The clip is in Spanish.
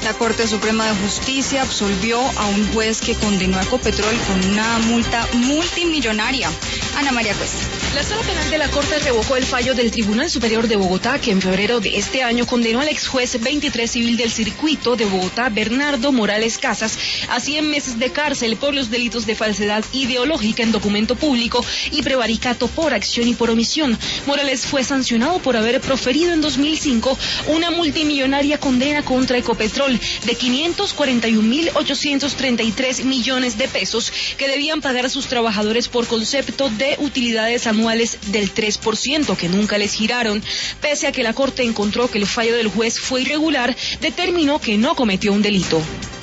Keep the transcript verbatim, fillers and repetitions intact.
La Corte Suprema de Justicia absolvió a un juez que condenó a Ecopetrol con una multa multimillonaria. Ana María Cuesta. La Sala Penal de la Corte revocó el fallo del Tribunal Superior de Bogotá, que en febrero de este año condenó al ex juez veintitrés civil del circuito de Bogotá, Bernardo Morales Casas, a cien meses de cárcel por los delitos de falsedad ideológica en documento público y prevaricato por acción y por omisión. Morales fue sancionado por haber proferido en dos mil cinco una multimillonaria condena contra Ecopetrol de quinientos cuarenta y un mil ochocientos treinta y tres millones de pesos que debían pagar a sus trabajadores por concepto de utilidades anuales del tres por ciento que nunca les giraron. Pese a que la Corte encontró que el fallo del juez fue irregular, determinó que no cometió un delito.